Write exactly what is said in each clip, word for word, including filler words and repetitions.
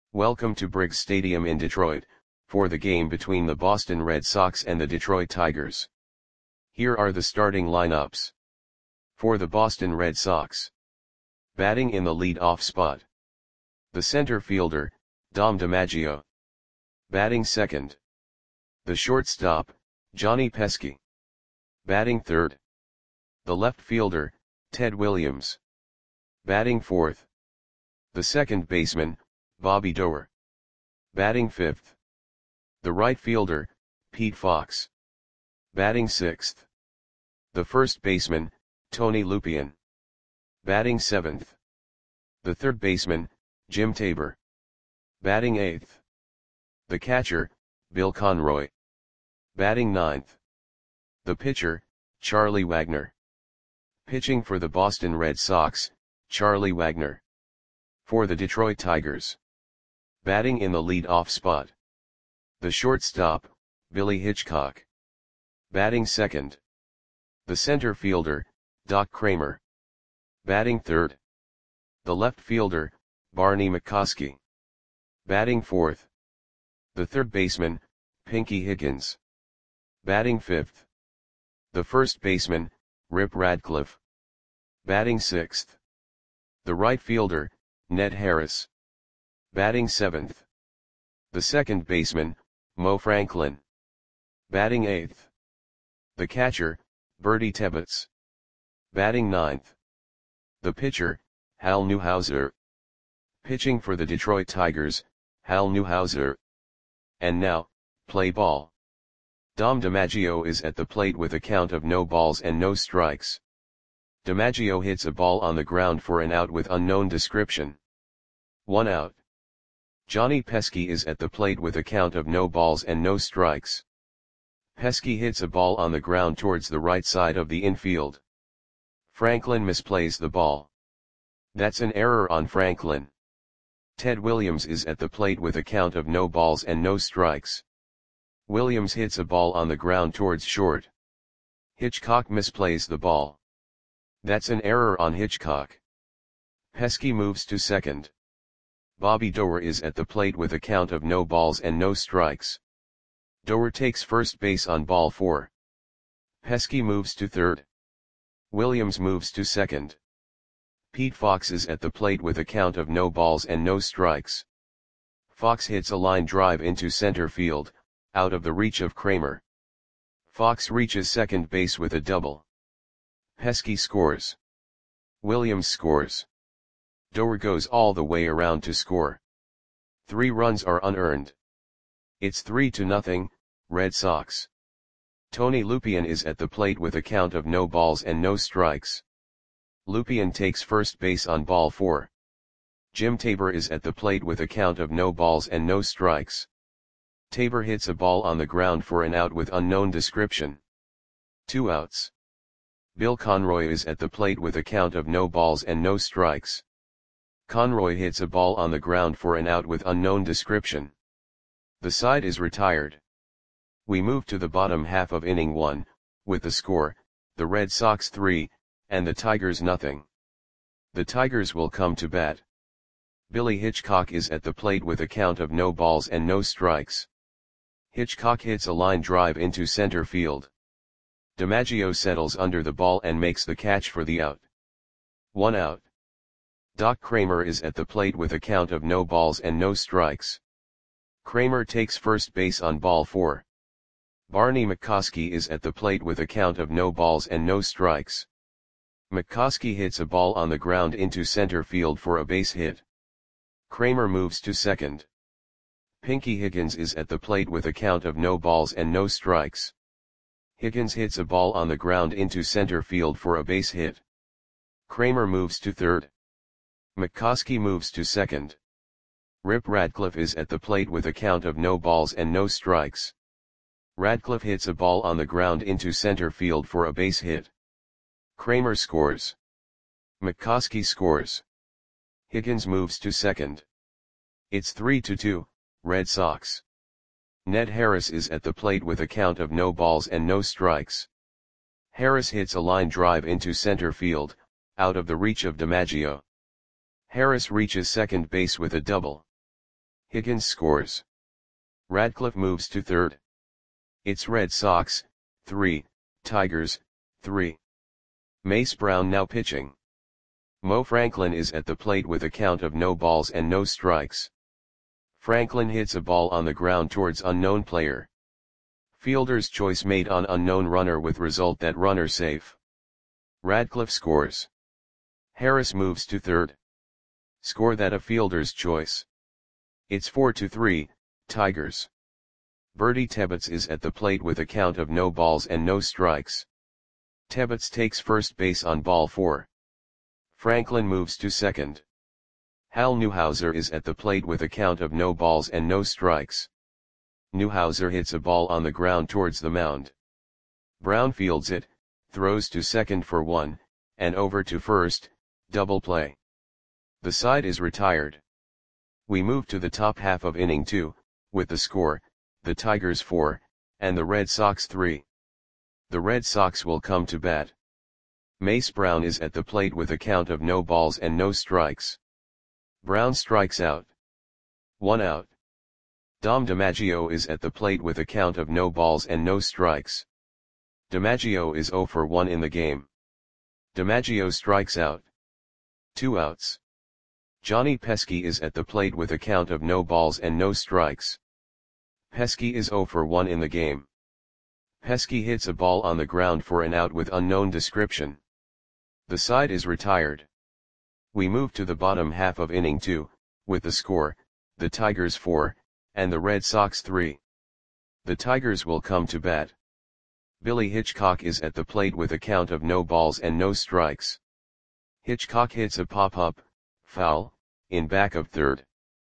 Welcome to Briggs Stadium in Detroit, for the game between the Boston Red Sox and the Detroit Tigers. Here are the starting lineups. For the Boston Red Sox. Batting in the lead-off spot. The center fielder, Dom DiMaggio. Batting second. The shortstop, Johnny Pesky. Batting third. The left fielder, Ted Williams. Batting fourth. The second baseman, Bobby Doerr. Batting fifth. The right fielder, Pete Fox. Batting sixth. The first baseman, Tony Lupien. Batting seventh. The third baseman, Jim Tabor. Batting eighth. The catcher, Bill Conroy. Batting ninth. The pitcher, Charlie Wagner. Pitching for the Boston Red Sox, Charlie Wagner. For the Detroit Tigers. Batting in the lead-off spot. The shortstop, Billy Hitchcock. Batting second. The center fielder, Doc Kramer. Batting third. The left fielder, Barney McCoskey. Batting fourth. The third baseman, Pinky Higgins. Batting fifth. The first baseman, Rip Radcliffe. Batting sixth. The right fielder, Ned Harris. Batting seventh. The second baseman, Mo Franklin. Batting eighth. The catcher, Bertie Tebbetts. Batting ninth. The pitcher, Hal Newhouser. Pitching for the Detroit Tigers, Hal Newhouser. And now, play ball. Dom DiMaggio is at the plate with a count of no balls and no strikes. DiMaggio hits a ball on the ground for an out with unknown description. One out. Johnny Pesky is at the plate with a count of no balls and no strikes. Pesky hits a ball on the ground towards the right side of the infield. Franklin misplays the ball. That's an error on Franklin. Ted Williams is at the plate with a count of no balls and no strikes. Williams hits a ball on the ground towards short. Hitchcock misplays the ball. That's an error on Hitchcock. Pesky moves to second. Bobby Doerr is at the plate with a count of no balls and no strikes. Doerr takes first base on ball four. Pesky moves to third. Williams moves to second. Pete Fox is at the plate with a count of no balls and no strikes. Fox hits a line drive into center field, out of the reach of Kramer. Fox reaches second base with a double. Pesky scores. Williams scores. Doerr goes all the way around to score. Three runs are unearned. It's three to nothing, Red Sox. Tony Lupien is at the plate with a count of no balls and no strikes. Lupien takes first base on ball four. Jim Tabor is at the plate with a count of no balls and no strikes. Tabor hits a ball on the ground for an out with unknown description. Two outs. Bill Conroy is at the plate with a count of no balls and no strikes. Conroy hits a ball on the ground for an out with unknown description. The side is retired. We move to the bottom half of inning one, with the score, the Red Sox three, and the Tigers nothing. The Tigers will come to bat. Billy Hitchcock is at the plate with a count of no balls and no strikes. Hitchcock hits a line drive into center field. DiMaggio settles under the ball and makes the catch for the out. One out. Doc Kramer is at the plate with a count of no balls and no strikes. Kramer takes first base on ball four. Barney McCoskey is at the plate with a count of no balls and no strikes. McCoskey hits a ball on the ground into center field for a base hit. Kramer moves to second. Pinky Higgins is at the plate with a count of no balls and no strikes. Higgins hits a ball on the ground into center field for a base hit. Kramer moves to third. McCoskey moves to second. Rip Radcliffe is at the plate with a count of no balls and no strikes. Radcliffe hits a ball on the ground into center field for a base hit. Kramer scores. McCoskey scores. Higgins moves to second. It's three to two, Red Sox. Ned Harris is at the plate with a count of no balls and no strikes. Harris hits a line drive into center field, out of the reach of DiMaggio. Harris reaches second base with a double. Higgins scores. Radcliffe moves to third. It's Red Sox, three, Tigers, three. Mace Brown now pitching. Mo Franklin is at the plate with a count of no balls and no strikes. Franklin hits a ball on the ground towards unknown player. Fielder's choice made on unknown runner with result that runner safe. Radcliffe scores. Harris moves to third. Score that a fielder's choice. It's four to three, Tigers. Bertie Tebbets is at the plate with a count of no balls and no strikes. Tebbets takes first base on ball four. Franklin moves to second. Hal Newhouser is at the plate with a count of no balls and no strikes. Newhouser hits a ball on the ground towards the mound. Brown fields it, throws to second for one, and over to first, double play. The side is retired. We move to the top half of inning two, with the score, the Tigers four, and the Red Sox three. The Red Sox will come to bat. Mace Brown is at the plate with a count of no balls and no strikes. Brown strikes out. One out. Dom DiMaggio is at the plate with a count of no balls and no strikes. DiMaggio is zero for one in the game. DiMaggio strikes out. Two outs. Johnny Pesky is at the plate with a count of no balls and no strikes. Pesky is zero for one in the game. Pesky hits a ball on the ground for an out with unknown description. The side is retired. We move to the bottom half of inning two, with the score, the Tigers four, and the Red Sox three. The Tigers will come to bat. Billy Hitchcock is at the plate with a count of no balls and no strikes. Hitchcock hits a pop-up, foul, in back of third.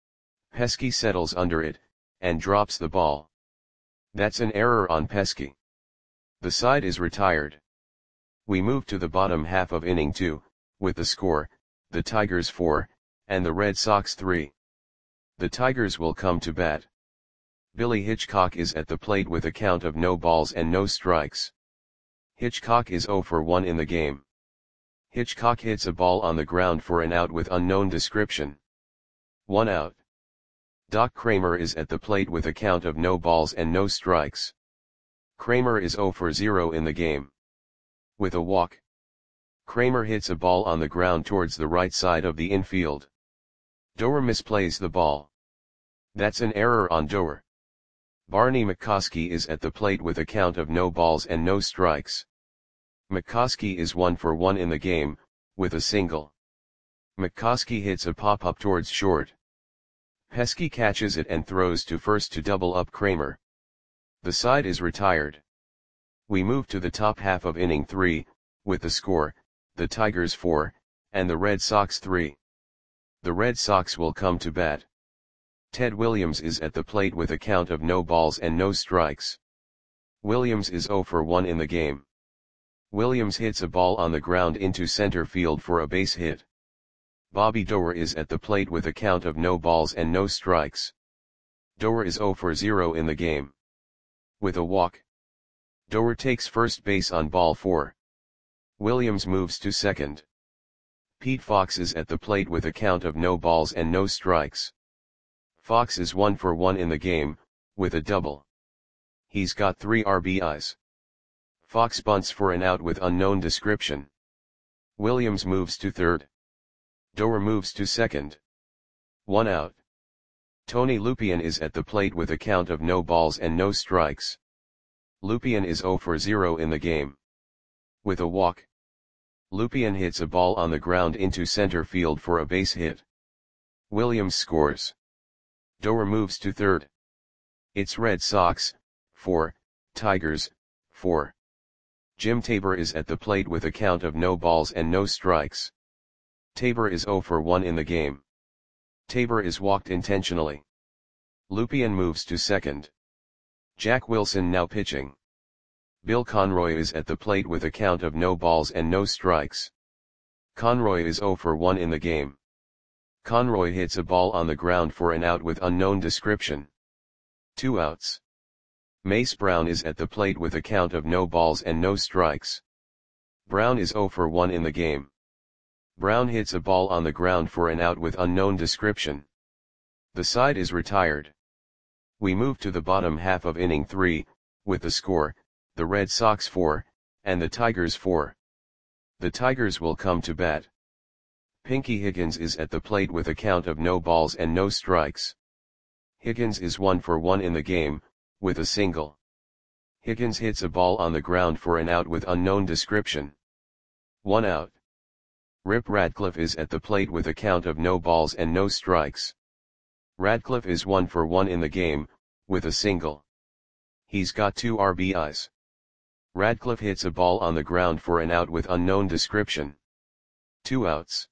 Pesky settles under it, and drops the ball. That's an error on Pesky. The side is retired. We move to the bottom half of inning two, with the score, the Tigers four, and the Red Sox three. The Tigers will come to bat. Billy Hitchcock is at the plate with a count of no balls and no strikes. Hitchcock is zero for one in the game. Hitchcock hits a ball on the ground for an out with unknown description. One out. Doc Kramer is at the plate with a count of no balls and no strikes. Kramer is zero for zero in the game. With a walk. Kramer hits a ball on the ground towards the right side of the infield. Doer misplays the ball. That's an error on Doer. Barney McCoskey is at the plate with a count of no balls and no strikes. McCoskey is one for one in the game, with a single. McCoskey hits a pop-up towards short. Pesky catches it and throws to first to double up Kramer. The side is retired. We move to the top half of inning three, with the score, the Tigers four, and the Red Sox three. The Red Sox will come to bat. Ted Williams is at the plate with a count of no balls and no strikes. Williams is zero for one in the game. Williams hits a ball on the ground into center field for a base hit. Bobby Doer is at the plate with a count of no balls and no strikes. Doer is zero for zero in the game. With a walk. Doer takes first base on ball four. Williams moves to second. Pete Fox is at the plate with a count of no balls and no strikes. Fox is one for one in the game, with a double. He's got three R B Is. Fox bunts for an out with unknown description. Williams moves to third. Doer moves to second. One out. Tony Lupien is at the plate with a count of no balls and no strikes. Lupien is zero for zero in the game. With a walk. Lupien hits a ball on the ground into center field for a base hit. Williams scores. Doer moves to third. It's Red Sox, four, Tigers, four. Jim Tabor is at the plate with a count of no balls and no strikes. Tabor is zero for one in the game. Tabor is walked intentionally. Lupien moves to second. Jack Wilson now pitching. Bill Conroy is at the plate with a count of no balls and no strikes. Conroy is zero for one in the game. Conroy hits a ball on the ground for an out with unknown description. Two outs. Mace Brown is at the plate with a count of no balls and no strikes. Brown is zero for one in the game. Brown hits a ball on the ground for an out with unknown description. The side is retired. We move to the bottom half of inning three, with the score, the Red Sox four, and the Tigers four. The Tigers will come to bat. Pinky Higgins is at the plate with a count of no balls and no strikes. Higgins is one for one in the game, with a single. Higgins hits a ball on the ground for an out with unknown description. One out. Rip Radcliffe is at the plate with a count of no balls and no strikes. Radcliffe is one for one in the game, with a single. He's got two R B Is. Radcliffe hits a ball on the ground for an out with unknown description. Two outs.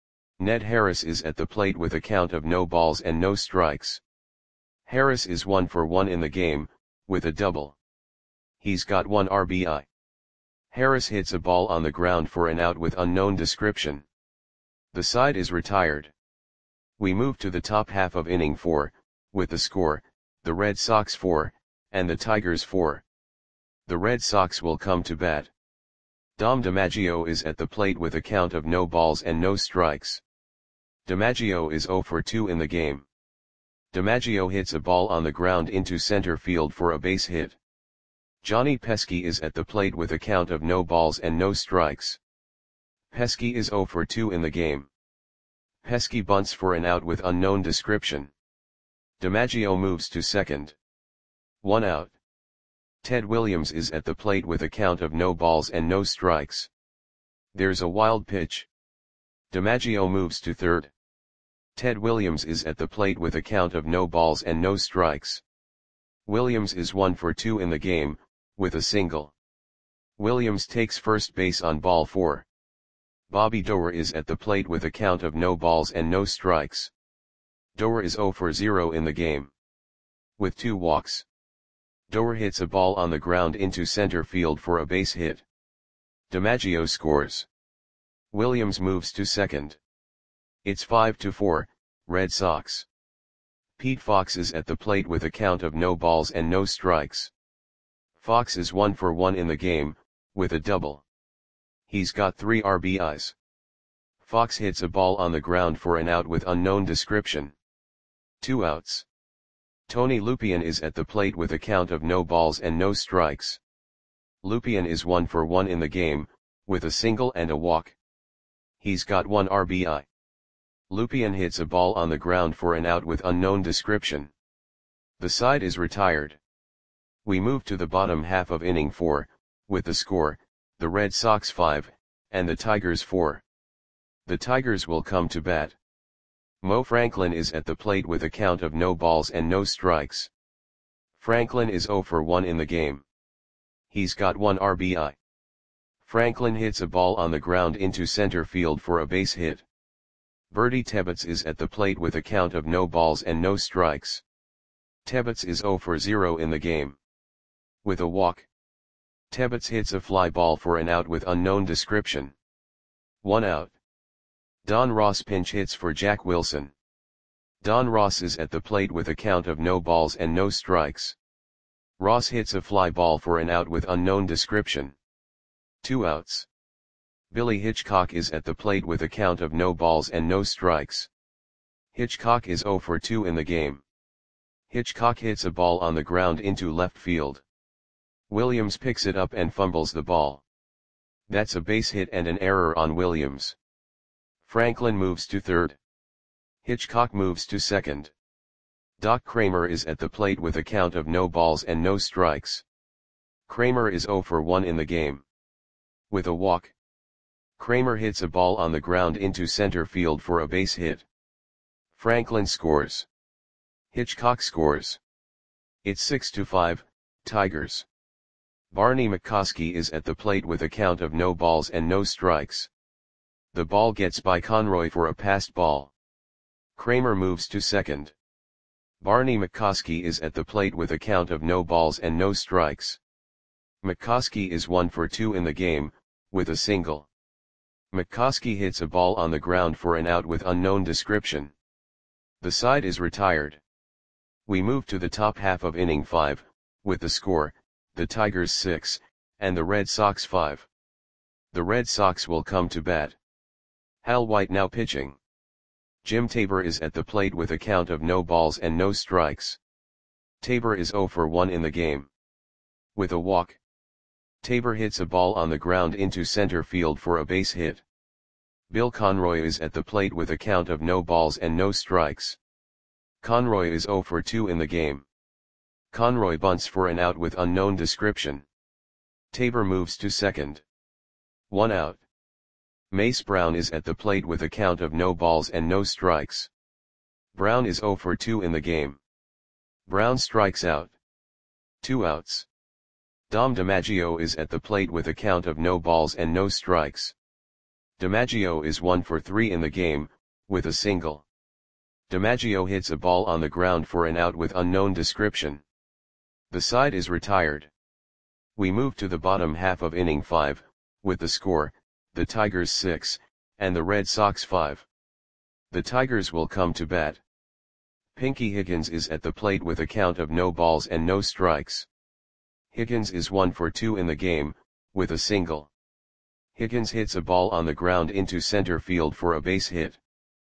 Ned Harris is at the plate with a count of no balls and no strikes. Harris is one for one in the game, with a double. He's got one R B I. Harris hits a ball on the ground for an out with unknown description. The side is retired. We move to the top half of inning four, with the score, the Red Sox four, and the Tigers four. The Red Sox will come to bat. Dom DiMaggio is at the plate with a count of no balls and no strikes. DiMaggio is zero for two in the game. DiMaggio hits a ball on the ground into center field for a base hit. Johnny Pesky is at the plate with a count of no balls and no strikes. Pesky is zero for two in the game. Pesky bunts for an out with unknown description. DiMaggio moves to second. One out. Ted Williams is at the plate with a count of no balls and no strikes. There's a wild pitch. DiMaggio moves to third. Ted Williams is at the plate with a count of no balls and no strikes. Williams is one for two in the game, with a single. Williams takes first base on ball four. Bobby Doerr is at the plate with a count of no balls and no strikes. Doerr is zero for zero in the game. With two walks. Doerr hits a ball on the ground into center field for a base hit. DiMaggio scores. Williams moves to second. It's five to four, Red Sox. Pete Fox is at the plate with a count of no balls and no strikes. Fox is one for one in the game, with a double. He's got three R B Is. Fox hits a ball on the ground for an out with unknown description. Two outs. Tony Lupien is at the plate with a count of no balls and no strikes. Lupien is one for one in the game, with a single and a walk. He's got one R B I. Lupien hits a ball on the ground for an out with unknown description. The side is retired. We move to the bottom half of inning four, with the score, the Red Sox five, and the Tigers four. The Tigers will come to bat. Mo Franklin is at the plate with a count of no balls and no strikes. Franklin is zero for one in the game. He's got one R B I. Franklin hits a ball on the ground into center field for a base hit. Bertie Tebbetts is at the plate with a count of no balls and no strikes. Tebbetts is zero for zero in the game. With a walk. Tebbetts hits a fly ball for an out with unknown description. One out. Don Ross pinch hits for Jack Wilson. Don Ross is at the plate with a count of no balls and no strikes. Ross hits a fly ball for an out with unknown description. Two outs. Billy Hitchcock is at the plate with a count of no balls and no strikes. Hitchcock is zero for two in the game. Hitchcock hits a ball on the ground into left field. Williams picks it up and fumbles the ball. That's a base hit and an error on Williams. Franklin moves to third. Hitchcock moves to second. Doc Kramer is at the plate with a count of no balls and no strikes. Kramer is zero for one in the game. With a walk. Kramer hits a ball on the ground into center field for a base hit. Franklin scores. Hitchcock scores. It's six to five, Tigers. Barney McCoskey is at the plate with a count of no balls and no strikes. The ball gets by Conroy for a passed ball. Kramer moves to second. Barney McCoskey is at the plate with a count of no balls and no strikes. McCoskey is one for two in the game, with a single. McCoskey hits a ball on the ground for an out with unknown description. The side is retired. We move to the top half of inning five, with the score, the Tigers six, and the Red Sox five. The Red Sox will come to bat. Hal White now pitching. Jim Tabor is at the plate with a count of no balls and no strikes. Tabor is zero for one in the game. With a walk, Tabor hits a ball on the ground into center field for a base hit. Bill Conroy is at the plate with a count of no balls and no strikes. Conroy is zero for two in the game. Conroy bunts for an out with unknown description. Tabor moves to second. One out. Mace Brown is at the plate with a count of no balls and no strikes. Brown is zero for two in the game. Brown strikes out. Two outs. Dom DiMaggio is at the plate with a count of no balls and no strikes. DiMaggio is one for three in the game, with a single. DiMaggio hits a ball on the ground for an out with unknown description. The side is retired. We move to the bottom half of inning five, with the score, the Tigers six, and the Red Sox five. The Tigers will come to bat. Pinky Higgins is at the plate with a count of no balls and no strikes. Higgins is one for two in the game, with a single. Higgins hits a ball on the ground into center field for a base hit.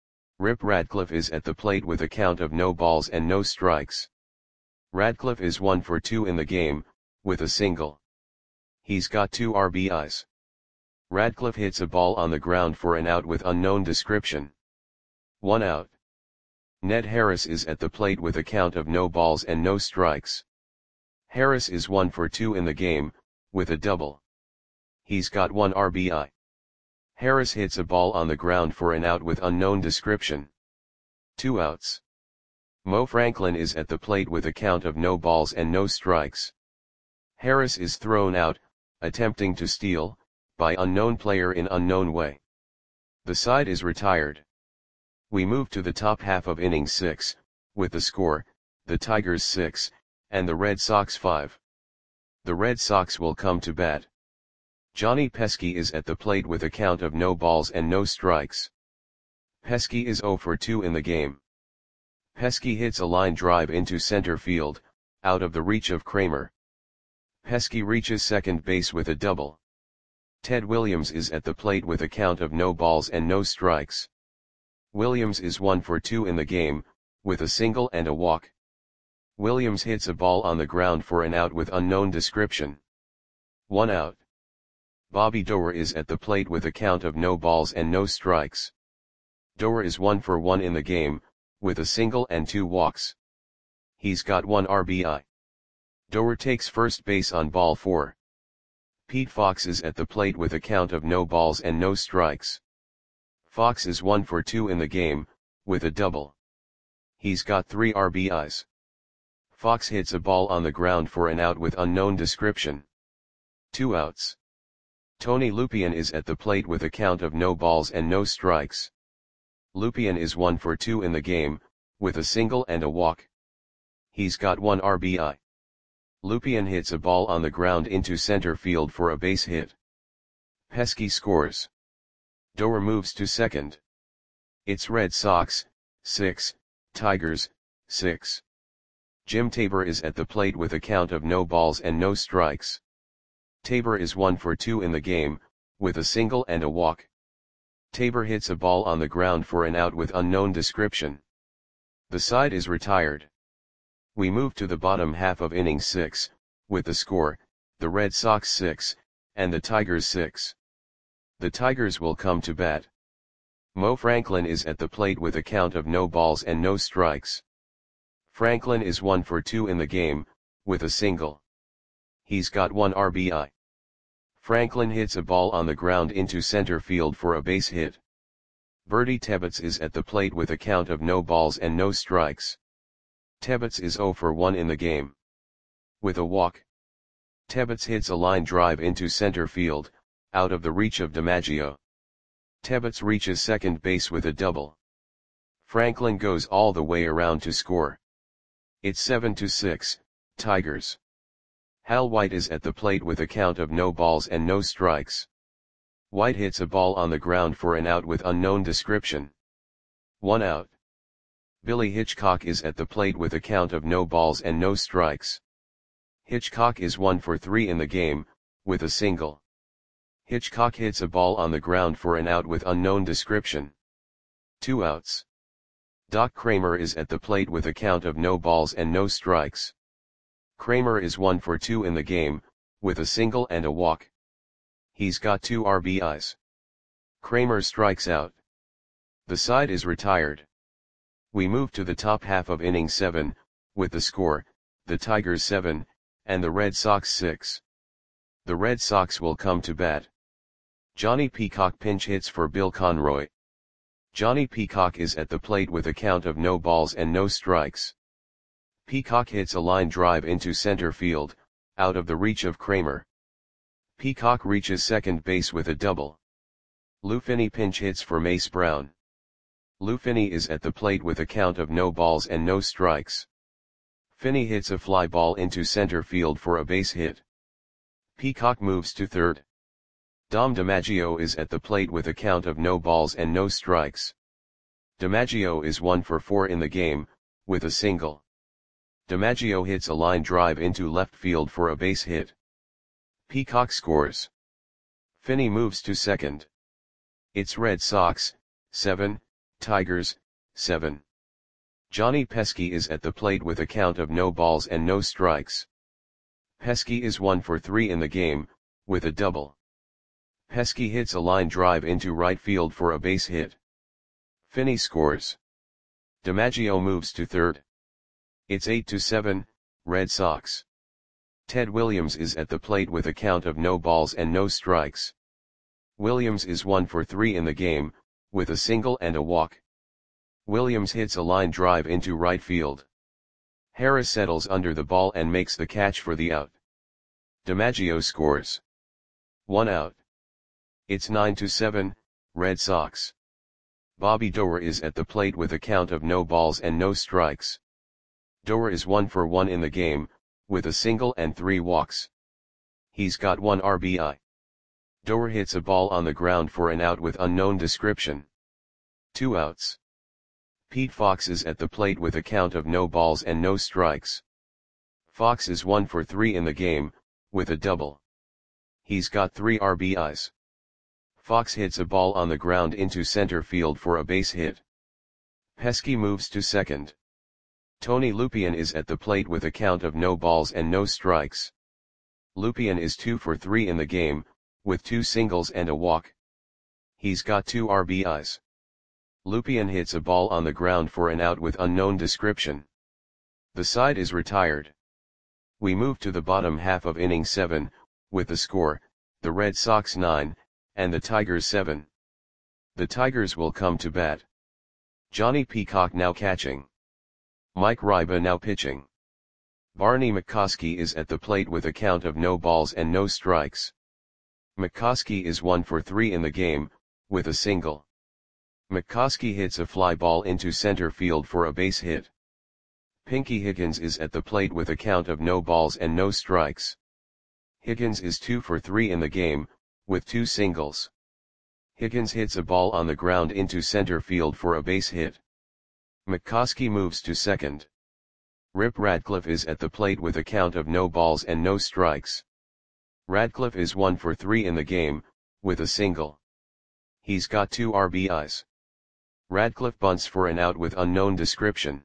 Rip Radcliffe is at the plate with a count of no balls and no strikes. Radcliffe is one for two in the game, with a single. He's got two R B Is. Radcliffe hits a ball on the ground for an out with unknown description. One out. Ned Harris is at the plate with a count of no balls and no strikes. Harris is one for two in the game, with a double. He's got one R B I. Harris hits a ball on the ground for an out with unknown description. Two outs. Mo Franklin is at the plate with a count of no balls and no strikes. Harris is thrown out, attempting to steal, by unknown player in unknown way. The side is retired. We move to the top half of inning six, with the score, the Tigers six, and the Red Sox five. The Red Sox will come to bat. Johnny Pesky is at the plate with a count of no balls and no strikes. Pesky is zero for two in the game. Pesky hits a line drive into center field, out of the reach of Kramer. Pesky reaches second base with a double. Ted Williams is at the plate with a count of no balls and no strikes. Williams is one for two in the game, with a single and a walk. Williams hits a ball on the ground for an out with unknown description. One out. Bobby Doerr is at the plate with a count of no balls and no strikes. Doerr is one for one in the game, with a single and two walks. He's got one R B I. Doerr takes first base on ball four. Pete Fox is at the plate with a count of no balls and no strikes. Fox is one for two in the game, with a double. He's got three R B Is. Fox hits a ball on the ground for an out with unknown description. Two outs. Tony Lupien is at the plate with a count of no balls and no strikes. Lupien is one for two in the game, with a single and a walk. He's got one R B I. Lupien hits a ball on the ground into center field for a base hit. Pesky scores. Doerr moves to second. It's Red Sox, six, Tigers, six. Jim Tabor is at the plate with a count of no balls and no strikes. Tabor is one for two in the game, with a single and a walk. Tabor hits a ball on the ground for an out with unknown description. The side is retired. We move to the bottom half of inning six, with the score, the Red Sox six, and the Tigers six. The Tigers will come to bat. Mo Franklin is at the plate with a count of no balls and no strikes. Franklin is one for two in the game, with a single. He's got one R B I. Franklin hits a ball on the ground into center field for a base hit. Bertie Tebbetts is at the plate with a count of no balls and no strikes. Tebbetts is zero for one in the game. With a walk, Tebbetts hits a line drive into center field, out of the reach of DiMaggio. Tebbetts reaches second base with a double. Franklin goes all the way around to score. It's seven to six, Tigers. Hal White is at the plate with a count of no balls and no strikes. White hits a ball on the ground for an out with unknown description. One out. Billy Hitchcock is at the plate with a count of no balls and no strikes. Hitchcock is one for three in the game, with a single. Hitchcock hits a ball on the ground for an out with unknown description. Two outs. Doc Kramer is at the plate with a count of no balls and no strikes. Kramer is one for two in the game, with a single and a walk. He's got two R B Is. Kramer strikes out. The side is retired. We move to the top half of inning seven, with the score, the Tigers seven, and the Red Sox six. The Red Sox will come to bat. Johnny Peacock pinch hits for Bill Conroy. Johnny Peacock is at the plate with a count of no balls and no strikes. Peacock hits a line drive into center field, out of the reach of Kramer. Peacock reaches second base with a double. Lou Finney pinch hits for Mace Brown. Lou Finney is at the plate with a count of no balls and no strikes. Finney hits a fly ball into center field for a base hit. Peacock moves to third. Dom DiMaggio is at the plate with a count of no balls and no strikes. DiMaggio is one for four in the game, with a single. DiMaggio hits a line drive into left field for a base hit. Peacock scores. Finney moves to second. It's Red Sox, seven, Tigers, seven. Johnny Pesky is at the plate with a count of no balls and no strikes. Pesky is one for three in the game, with a double. Pesky hits a line drive into right field for a base hit. Finney scores. DiMaggio moves to third. It's eight to seven, Red Sox. Ted Williams is at the plate with a count of no balls and no strikes. Williams is one for three in the game, with a single and a walk. Williams hits a line drive into right field. Harris settles under the ball and makes the catch for the out. DiMaggio scores. One out. It's nine to seven, Red Sox. Bobby Doerr is at the plate with a count of no balls and no strikes. Doerr is one for one in the game, with a single and three walks. He's got one R B I. Doerr hits a ball on the ground for an out with unknown description. Two outs. Pete Fox is at the plate with a count of no balls and no strikes. Fox is one for three in the game, with a double. He's got three R B Is. Fox hits a ball on the ground into center field for a base hit. Pesky moves to second. Tony Lupien is at the plate with a count of no balls and no strikes. Lupien is two for three in the game, with two singles and a walk. He's got two R B Is. Lupien hits a ball on the ground for an out with unknown description. The side is retired. We move to the bottom half of inning seven, with the score, the Red Sox nine, and the Tigers seven. The Tigers will come to bat. Johnny Peacock now catching. Mike Ryba now pitching. Barney McCoskey is at the plate with a count of no balls and no strikes. McCoskey is one for three in the game, with a single. McCoskey hits a fly ball into center field for a base hit. Pinky Higgins is at the plate with a count of no balls and no strikes. Higgins is two for three in the game, with two singles. Higgins hits a ball on the ground into center field for a base hit. McCoskey moves to second. Rip Radcliffe is at the plate with a count of no balls and no strikes. Radcliffe is one for three in the game, with a single. He's got two R B Is. Radcliffe bunts for an out with unknown description.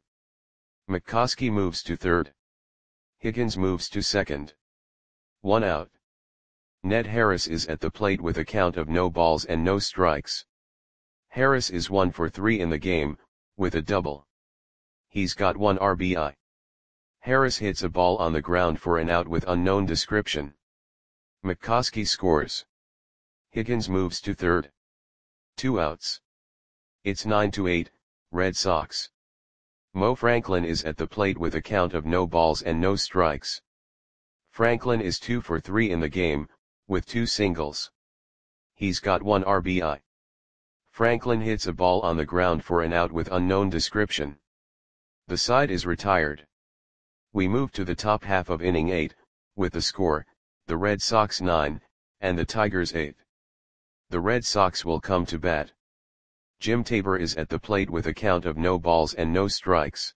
McCoskey moves to third. Higgins moves to second. One out. Ned Harris is at the plate with a count of no balls and no strikes. Harris is one for three in the game, with a double. He's got one R B I. Harris hits a ball on the ground for an out with unknown description. McCoskey scores. Higgins moves to third. Two outs. It's nine to eight, Red Sox. Mo Franklin is at the plate with a count of no balls and no strikes. Franklin is two for three in the game, with two singles. He's got one R B I. Franklin hits a ball on the ground for an out with unknown description. The side is retired. We move to the top half of inning eight, with the score, the Red Sox nine, and the Tigers eight. The Red Sox will come to bat. Jim Tabor is at the plate with a count of no balls and no strikes.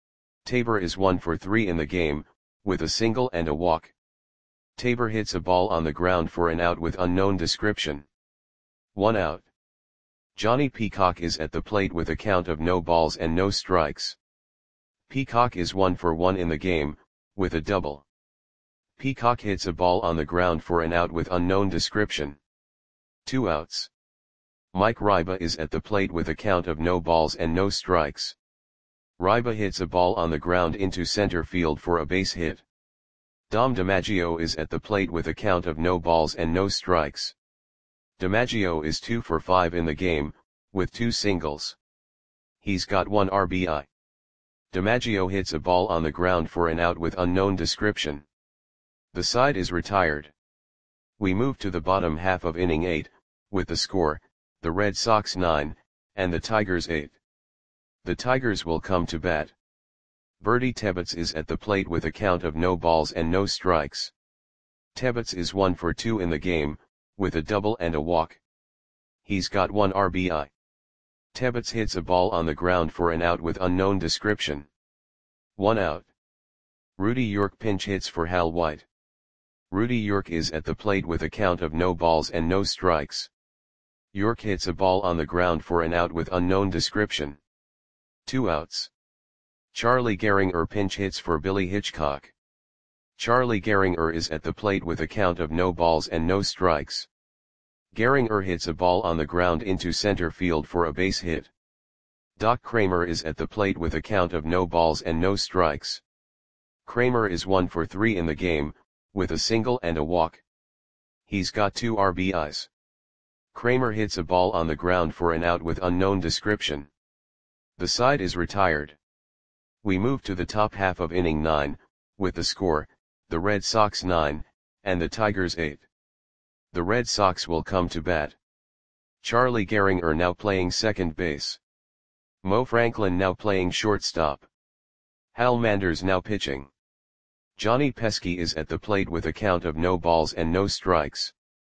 Tabor is one for three in the game, with a single and a walk. Tabor hits a ball on the ground for an out with unknown description. One out. Johnny Peacock is at the plate with a count of no balls and no strikes. Peacock is one for one in the game, with a double. Peacock hits a ball on the ground for an out with unknown description. Two outs. Mike Ryba is at the plate with a count of no balls and no strikes. Ryba hits a ball on the ground into center field for a base hit. Dom DiMaggio is at the plate with a count of no balls and no strikes. DiMaggio is two for five in the game, with two singles. He's got one R B I. DiMaggio hits a ball on the ground for an out with unknown description. The side is retired. We move to the bottom half of inning eight, with the score, the Red Sox nine, and the Tigers eight. The Tigers will come to bat. Bertie Tebbetts is at the plate with a count of no balls and no strikes. Tebbetts is one for two in the game, with a double and a walk. He's got one R B I. Tebbetts hits a ball on the ground for an out with unknown description. One out. Rudy York pinch hits for Hal White. Rudy York is at the plate with a count of no balls and no strikes. York hits a ball on the ground for an out with unknown description. Two outs. Charlie Gehringer pinch hits for Billy Hitchcock. Charlie Gehringer is at the plate with a count of no balls and no strikes. Gehringer hits a ball on the ground into center field for a base hit. Doc Kramer is at the plate with a count of no balls and no strikes. Kramer is one for three in the game, with a single and a walk. He's got two R B Is. Kramer hits a ball on the ground for an out with unknown description. The side is retired. We move to the top half of inning nine, with the score, the Red Sox nine, and the Tigers eight. The Red Sox will come to bat. Charlie Gehringer now playing second base. Mo Franklin now playing shortstop. Hal Manders now pitching. Johnny Pesky is at the plate with a count of no balls and no strikes.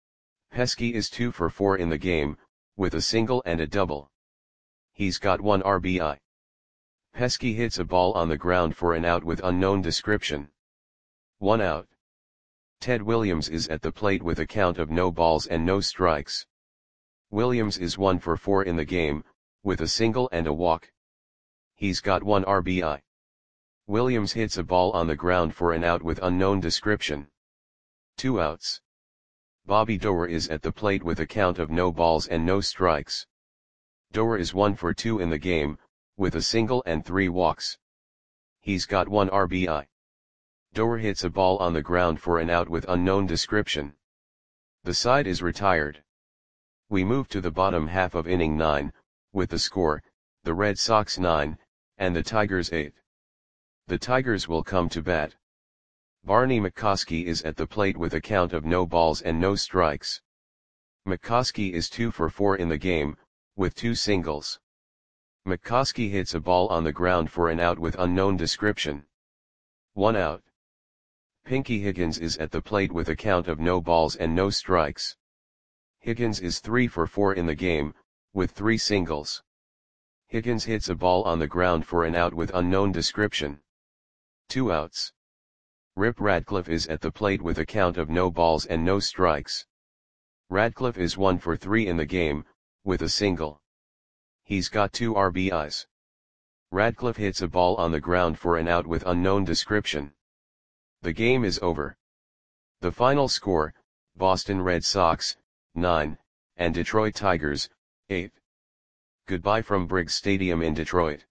Pesky is two for four in the game, with a single and a double. He's got one R B I. Pesky hits a ball on the ground for an out with unknown description. One out. Ted Williams is at the plate with a count of no balls and no strikes. Williams is one for four in the game, with a single and a walk. He's got one R B I. Williams hits a ball on the ground for an out with unknown description. Two outs. Bobby Doerr is at the plate with a count of no balls and no strikes. Doerr is one for two in the game, with a single and three walks. He's got one R B I. Doerr hits a ball on the ground for an out with unknown description. The side is retired. We move to the bottom half of inning nine, with the score, the Red Sox nine, and the Tigers eight. The Tigers will come to bat. Barney McCoskey is at the plate with a count of no balls and no strikes. McCoskey is two for four in the game, with two singles. McCoskey hits a ball on the ground for an out with unknown description. One out. Pinky Higgins is at the plate with a count of no balls and no strikes. Higgins is three for four in the game, with three singles. Higgins hits a ball on the ground for an out with unknown description. Two outs. Rip Radcliffe is at the plate with a count of no balls and no strikes. Radcliffe is one for three in the game, with a single. He's got two R B Is. Radcliffe hits a ball on the ground for an out with unknown description. The game is over. The final score, Boston Red Sox, nine, and Detroit Tigers, eight. Goodbye from Briggs Stadium in Detroit.